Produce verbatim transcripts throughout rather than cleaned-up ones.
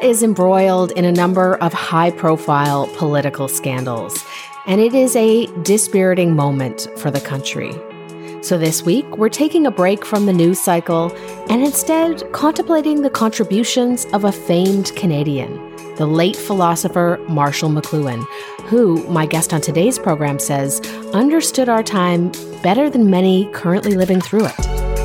is embroiled in a number of high-profile political scandals, and it is a dispiriting moment for the country. So this week, we're taking a break from the news cycle and instead contemplating the contributions of a famed Canadian, the late philosopher Marshall McLuhan, who, my guest on today's program says, understood our time better than many currently living through it.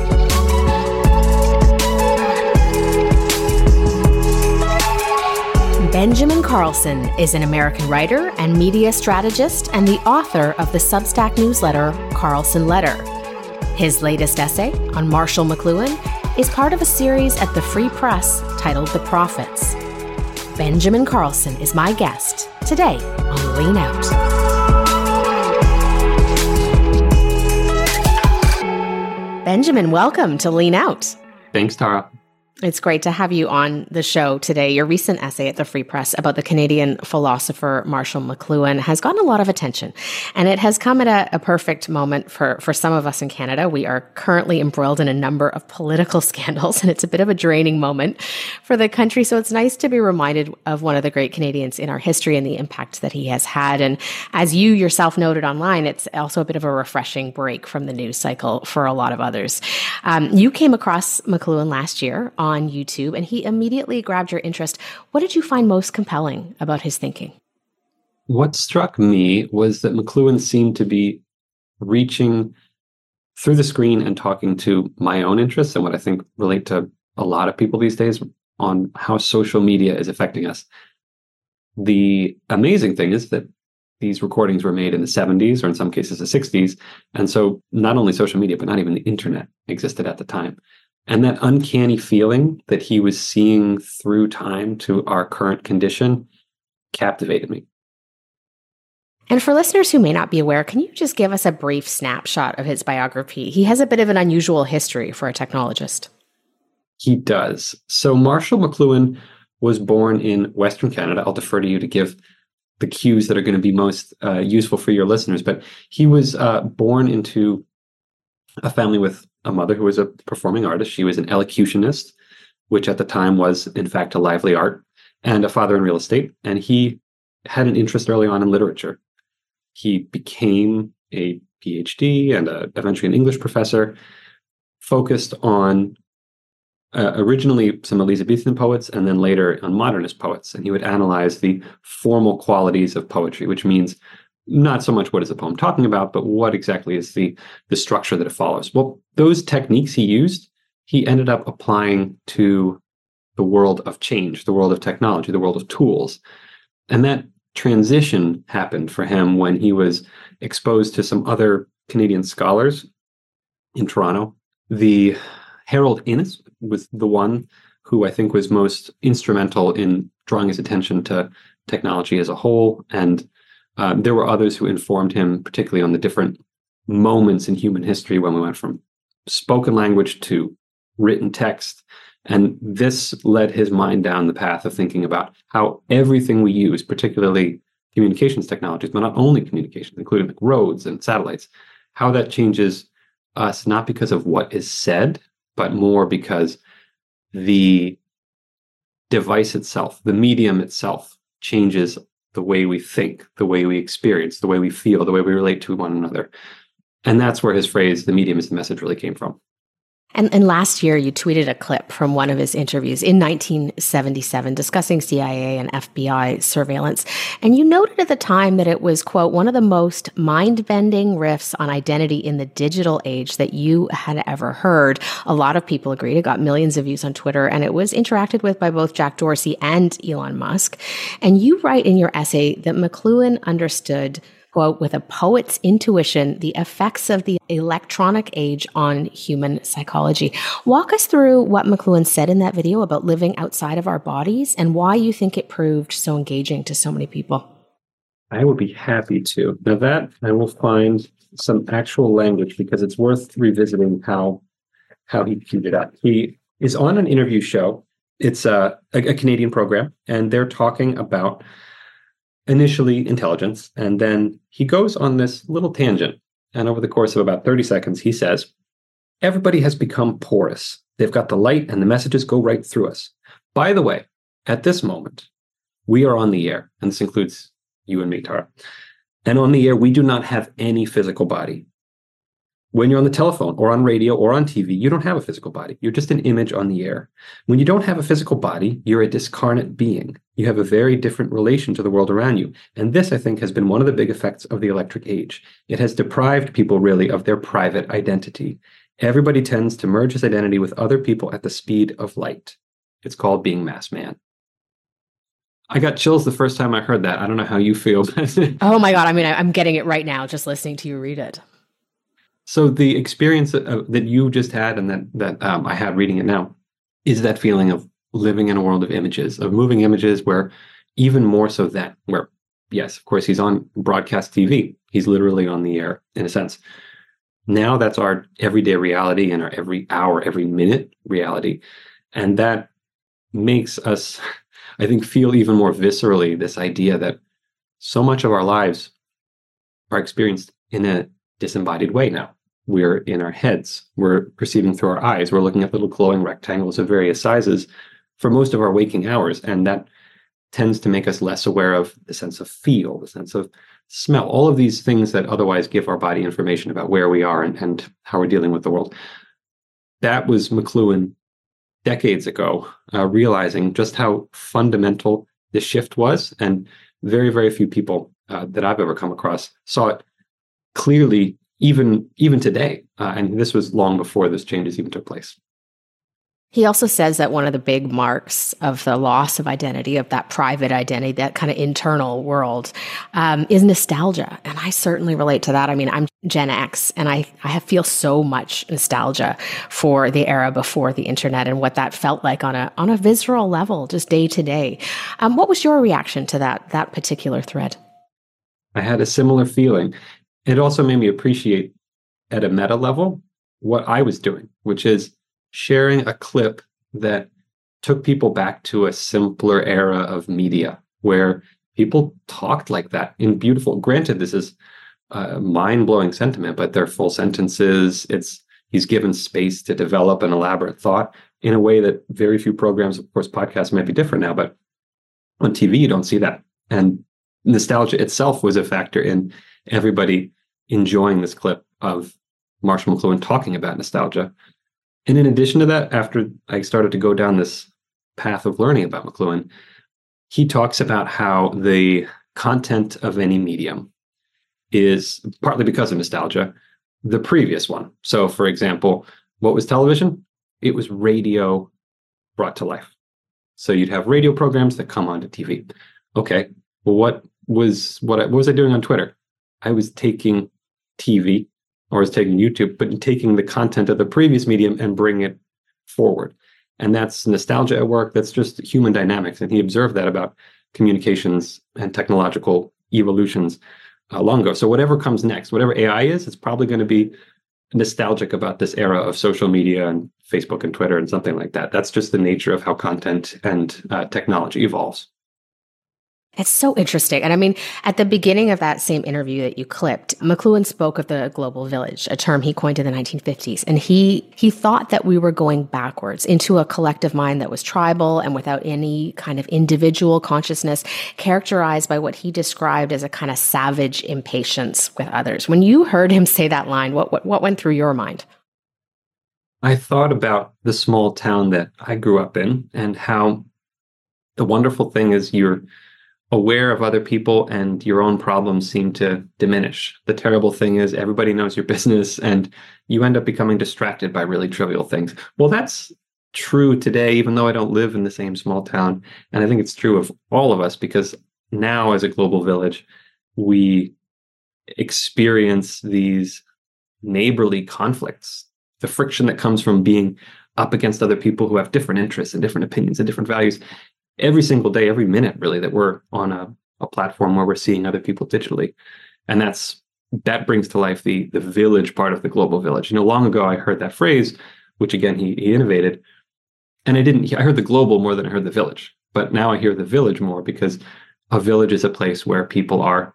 Benjamin Carlson is an American writer and media strategist and the author of the Substack newsletter Carlson Letter. His latest essay on Marshall McLuhan is part of a series at the Free Press titled The Prophets. Benjamin Carlson is my guest today on Lean Out. Benjamin, welcome to Lean Out. Thanks, Tara. It's great to have you on the show today. Your recent essay at the Free Press about the Canadian philosopher Marshall McLuhan has gotten a lot of attention, and it has come at a, a perfect moment for, for some of us in Canada. We are currently embroiled in a number of political scandals, and it's a bit of a draining moment for the country. So it's nice to be reminded of one of the great Canadians in our history and the impact that he has had. And as you yourself noted online, it's also a bit of a refreshing break from the news cycle for a lot of others. Um, you came across McLuhan last year on YouTube, and he immediately grabbed your interest. What did you find most compelling about his thinking? What struck me was that McLuhan seemed to be reaching through the screen and talking to my own interests and what I think relate to a lot of people these days on how social media is affecting us. The amazing thing is that these recordings were made in the seventies, or in some cases the sixties, and so not only social media, but not even the internet existed at the time. And that uncanny feeling that he was seeing through time to our current condition captivated me. And for listeners who may not be aware, can you just give us a brief snapshot of his biography? He has a bit of an unusual history for a technologist. He does. So Marshall McLuhan was born in Western Canada. I'll defer to you to give the cues that are going to be most uh, useful for your listeners. But he was uh, born into a family with a mother who was a performing artist. She was an elocutionist, which at the time was, in fact, a lively art, and a father in real estate. And he had an interest early on in literature. He became a P H D and a, eventually an English professor, focused on uh, originally some Elizabethan poets and then later on modernist poets. And he would analyze the formal qualities of poetry, which means not so much what is the poem talking about, but what exactly is the, the structure that it follows. Well, those techniques he used, he ended up applying to the world of change, the world of technology, the world of tools. And that transition happened for him when he was exposed to some other Canadian scholars in Toronto. The Harold Innis was the one who I think was most instrumental in drawing his attention to technology as a whole. And Um, there were others who informed him, particularly on the different moments in human history when we went from spoken language to written text. And this led his mind down the path of thinking about how everything we use, particularly communications technologies, but not only communications, including like roads and satellites, how that changes us, not because of what is said, but more because the device itself, the medium itself, changes the way we think, the way we experience, the way we feel, the way we relate to one another. And that's where his phrase, the medium is the message, really came from. And, and last year, you tweeted a clip from one of his interviews in nineteen seventy-seven discussing C I A and F B I surveillance. And you noted at the time that it was, quote, one of the most mind-bending riffs on identity in the digital age that you had ever heard. A lot of people agreed. It got millions of views on Twitter, and it was interacted with by both Jack Dorsey and Elon Musk. And you write in your essay that McLuhan understood, quote, with a poet's intuition, the effects of the electronic age on human psychology. Walk us through what McLuhan said in that video about living outside of our bodies and why you think it proved so engaging to so many people. I would be happy to. Now that I will find some actual language because it's worth revisiting how how he queued it up. He is on an interview show. It's a, a, a Canadian program, and they're talking about initially intelligence, and then he goes on this little tangent. And over the course of about thirty seconds, he says, everybody has become porous. They've got the light and the messages go right through us. By the way, At this moment, we are on the air, and this includes you and me, Tara. And on the air, we do not have any physical body. When you're on the telephone or on radio or on T V, you don't have a physical body. You're just an image on the air. When you don't have a physical body, you're a discarnate being. You have a very different relation to the world around you. And this, I think, has been one of the big effects of the electric age. It has deprived people really of their private identity. Everybody tends to merge his identity with other people at the speed of light. It's called being mass man. I got chills the first time I heard that. I don't know how you feel. Oh my God. I mean, I, I'm getting it right now, just listening to you read it. So the experience that, uh, that you just had and that, that um, I had reading it now is that feeling of living in a world of images, of moving images, where even more so that, where, yes, of course, he's on broadcast T V. He's literally on the air, in a sense. Now that's our everyday reality and our every hour, every minute reality. And that makes us, I think, feel even more viscerally this idea that so much of our lives are experienced in a disembodied way now. We're in our heads. We're perceiving through our eyes. We're looking at little glowing rectangles of various sizes for most of our waking hours. And that tends to make us less aware of the sense of feel, the sense of smell, all of these things that otherwise give our body information about where we are and, and how we're dealing with the world. That was McLuhan decades ago, uh, realizing just how fundamental this shift was. And very, very few people uh, that I've ever come across saw it clearly, even even today. Uh, and this was long before those changes even took place. He also says that one of the big marks of the loss of identity, of that private identity, that kind of internal world, um, is nostalgia. And I certainly relate to that. I mean, I'm Gen X, and I, I have, feel so much nostalgia for the era before the internet and what that felt like on a on a visceral level, just day to day. Um, what was your reaction to that that particular thread? I had a similar feeling. It also made me appreciate at a meta level what I was doing, which is sharing a clip that took people back to a simpler era of media where people talked like that in beautiful, granted, this is a mind-blowing sentiment, but they're full sentences. It's he's given space to develop an elaborate thought in a way that very few programs, of course, podcasts might be different now, but on T V, you don't see that. And nostalgia itself was a factor in everybody enjoying this clip of Marshall McLuhan talking about nostalgia. And in addition to that, after I started to go down this path of learning about McLuhan, he talks about how the content of any medium is, partly because of nostalgia, the previous one. So, for example, what was television? It was radio brought to life. So you'd have radio programs that come onto T V. Okay, well, what was what, I, what was I doing on Twitter? I was taking T V, or I was taking YouTube, but taking the content of the previous medium and bringing it forward. And that's nostalgia at work. That's just human dynamics. And he observed that about communications and technological evolutions uh, long ago. So whatever comes next, whatever A I is, it's probably going to be nostalgic about this era of social media and Facebook and Twitter and something like that. That's just the nature of how content and uh, technology evolves. It's so interesting. And I mean, at the beginning of that same interview that you clipped, McLuhan spoke of the global village, a term he coined in the nineteen fifties. And he he thought that we were going backwards into a collective mind that was tribal and without any kind of individual consciousness, characterized by what he described as a kind of savage impatience with others. When you heard him say that line, what what, what went through your mind? I thought about the small town that I grew up in and how the wonderful thing is you're aware of other people and your own problems seem to diminish. The terrible thing is everybody knows your business and you end up becoming distracted by really trivial things. Well, that's true today, even though I don't live in the same small town. And I think it's true of all of us because now as a global village, we experience these neighborly conflicts, the friction that comes from being up against other people who have different interests and different opinions and different values. Every single day, every minute, really, that we're on a, a platform where we're seeing other people digitally. And that's that brings to life the the village part of the global village. You know, long ago, I heard that phrase, which again, he, he innovated. And I didn't, I heard the global more than I heard the village. But now I hear the village more because a village is a place where people are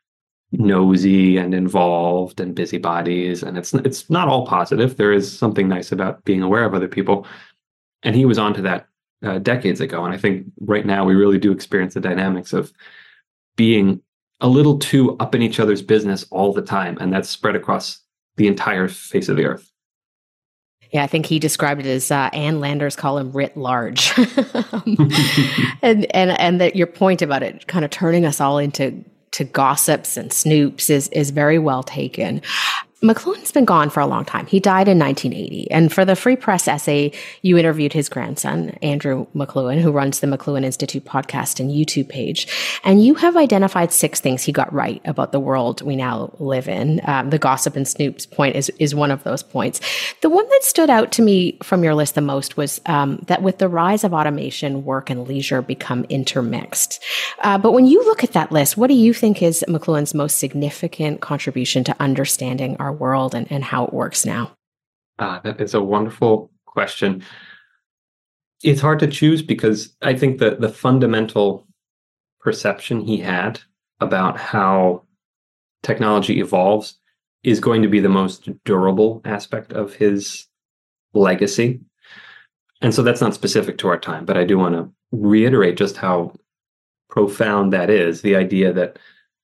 nosy and involved and busybodies. And it's it's not all positive. There is something nice about being aware of other people. And he was onto that uh, decades ago. And I think right now we really do experience the dynamics of being a little too up in each other's business all the time. And that's spread across the entire face of the earth. Yeah, I think he described it as uh, Ann Landers call him writ large. and and and that your point about it kind of turning us all into to gossips and snoops is is very well taken. McLuhan's been gone for a long time. He died in nineteen eighty. And for the Free Press essay, you interviewed his grandson, Andrew McLuhan, who runs the McLuhan Institute podcast and YouTube page. And you have identified six things he got right about the world we now live in. Um, the gossip and snoops point is, is one of those points. The one that stood out to me from your list the most was um, that with the rise of automation, work and leisure become intermixed. Uh, but when you look at that list, what do you think is McLuhan's most significant contribution to understanding our world and, and how it works now? Ah, that is a wonderful question. It's hard to choose because I think that the fundamental perception he had about how technology evolves is going to be the most durable aspect of his legacy. And so that's not specific to our time, but I do want to reiterate just how profound that is, the idea that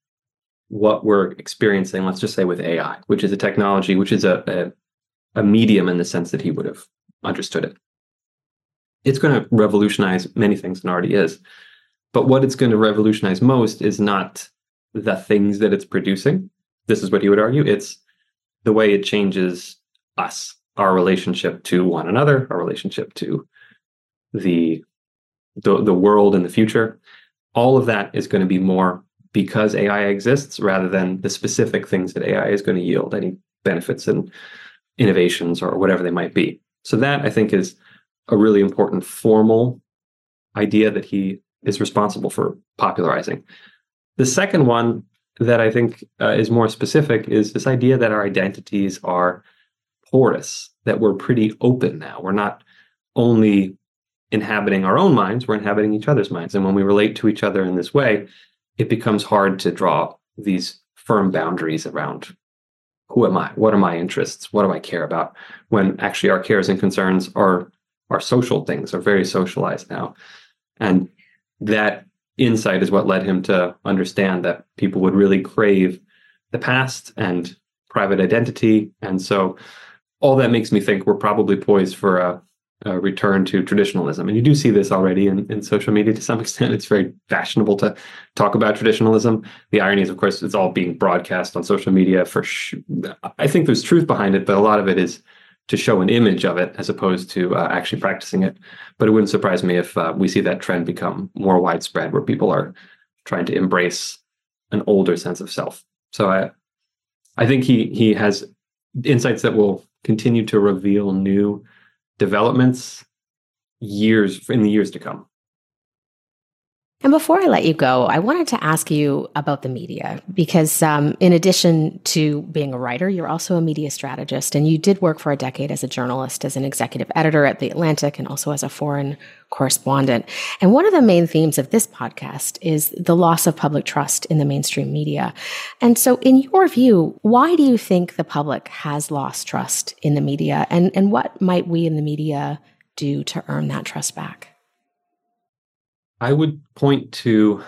what we're experiencing, let's just say with A I, which is a technology, which is a, a, a medium in the sense that he would have understood it. It's going to revolutionize many things and already is. But what it's going to revolutionize most is not the things that it's producing. This is what he would argue. It's the way it changes us, our relationship to one another, our relationship to the, the, the world in the future. All of that is going to be more because A I exists rather than the specific things that A I is going to yield, any benefits and innovations or whatever they might be. So that, I think, is a really important formal idea that he is responsible for popularizing. The second one that I think uh, is more specific is this idea that our identities are porous, that we're pretty open now. We're not only inhabiting our own minds, we're inhabiting each other's minds. And when we relate to each other in this way, it becomes hard to draw these firm boundaries around who am I? What are my interests? What do I care about? When actually our cares and concerns are, are social things, are very socialized now. And that insight is what led him to understand that people would really crave the past and private identity. And so all that makes me think we're probably poised for a Uh, return to traditionalism. And you do see this already in, in social media to some extent. It's very fashionable to talk about traditionalism. The irony is, of course, it's all being broadcast on social media for sh- I think there's truth behind it, but a lot of it is to show an image of it as opposed to uh, actually practicing it. But it wouldn't surprise me if uh, we see that trend become more widespread, where people are trying to embrace an older sense of self. So I, I think he he has insights that will continue to reveal new developments years in the years to come. And before I let you go, I wanted to ask you about the media, because um, in addition to being a writer, you're also a media strategist, and you did work for a decade as a journalist, as an executive editor at The Atlantic, and also as a foreign correspondent. And one of the main themes of this podcast is the loss of public trust in the mainstream media. And so in your view, why do you think the public has lost trust in the media? And, and what might we in the media do to earn that trust back? I would point to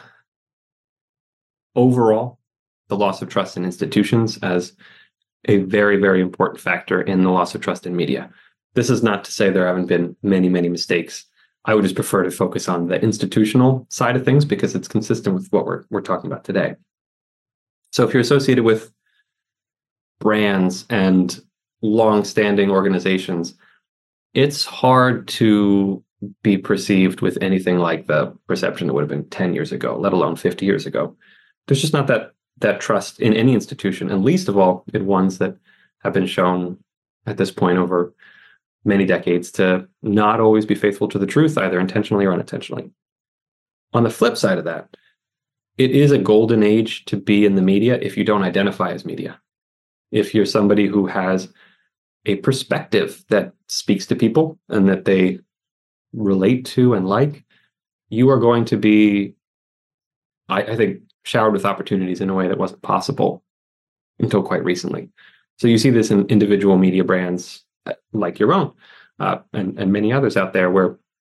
overall the loss of trust in institutions as a very, very important factor in the loss of trust in media. This is not to say there haven't been many, many mistakes. I would just prefer to focus on the institutional side of things because it's consistent with what we're we're talking about today. So if you're associated with brands and long-standing organizations, it's hard to be perceived with anything like the perception that would have been ten years ago, let alone fifty years ago. There's just not that that trust in any institution, and least of all in ones that have been shown at this point over many decades to not always be faithful to the truth, either intentionally or unintentionally. On the flip side of that, it is a golden age to be in the media if you don't identify as media. If you're somebody who has a perspective that speaks to people and that they relate to and like, you are going to be, I, I think, showered with opportunities in a way that wasn't possible until quite recently. So you see this in individual media brands like your own uh, and, and many others out there where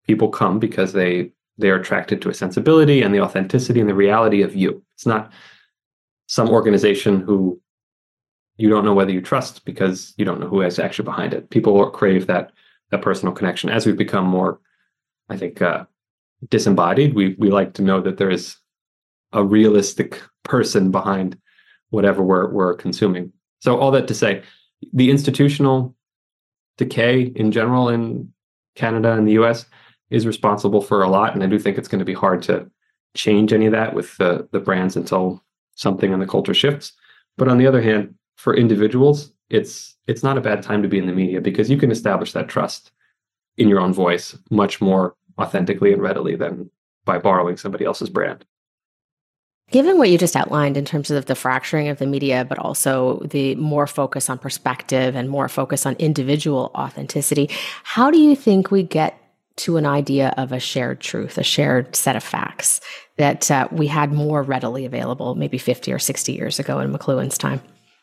people come because they they are attracted to a sensibility and the authenticity and the reality of you. It's not some organization who you don't know whether you trust because you don't know who is actually behind it. People crave that that personal connection. As we've become more, I think, uh, disembodied, we we like to know that there is a realistic person behind whatever we're we're consuming. So all that to say, the institutional decay in general in Canada and the U S is responsible for a lot, and I do think it's going to be hard to change any of that with the the brands until something in the culture shifts. But on the other hand, for individuals, it's it's not a bad time to be in the media because you can establish that trust in your own voice much more authentically and readily than by borrowing somebody else's brand. Given what you just outlined in terms of the fracturing of the media, but also the more focus on perspective and more focus on individual authenticity, how do you think we get to an idea of a shared truth, a shared set of facts that uh, we had more readily available maybe fifty or sixty years ago in McLuhan's time?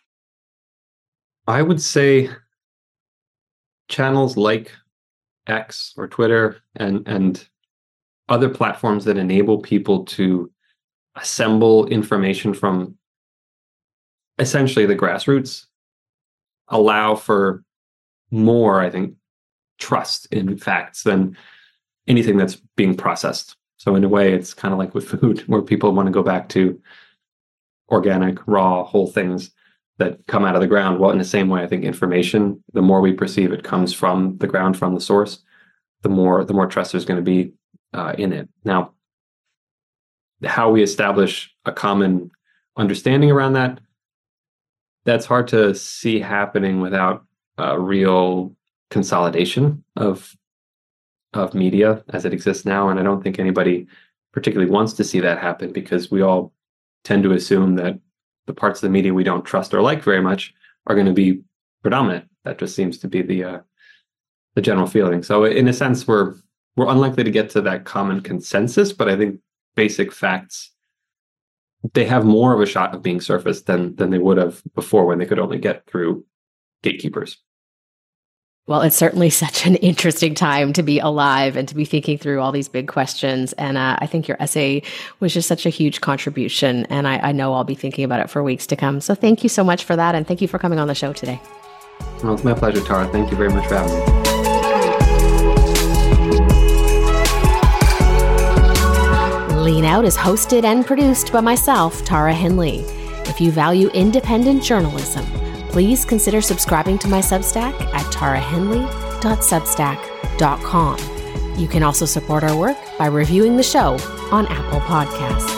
I would say channels like X or Twitter and, and other platforms that enable people to assemble information from essentially the grassroots allow for more, I think, trust in facts than anything that's being processed. So in a way, it's kind of like with food, where people want to go back to organic, raw, whole things that come out of the ground. Well, in the same way, I think information, the more we perceive it comes from the ground, from the source, the more the more trust there's going to be uh, in it. Now, how we establish a common understanding around that, that's hard to see happening without a real consolidation of of media as it exists now. And I don't think anybody particularly wants to see that happen because we all tend to assume that the parts of the media we don't trust or like very much are going to be predominant. That just seems to be the uh, the general feeling. So in a sense, we're we're unlikely to get to that common consensus, but I think basic facts, they have more of a shot of being surfaced than than they would have before when they could only get through gatekeepers. Well, it's certainly such an interesting time to be alive and to be thinking through all these big questions. And uh, I think your essay was just such a huge contribution. And I, I know I'll be thinking about it for weeks to come. So thank you so much for that. And thank you for coming on the show today. Well, it's my pleasure, Tara. Thank you very much for having me. Lean Out is hosted and produced by myself, Tara Henley. If you value independent journalism, please consider subscribing to my Substack at tara henley dot substack dot com. You can also support our work by reviewing the show on Apple Podcasts.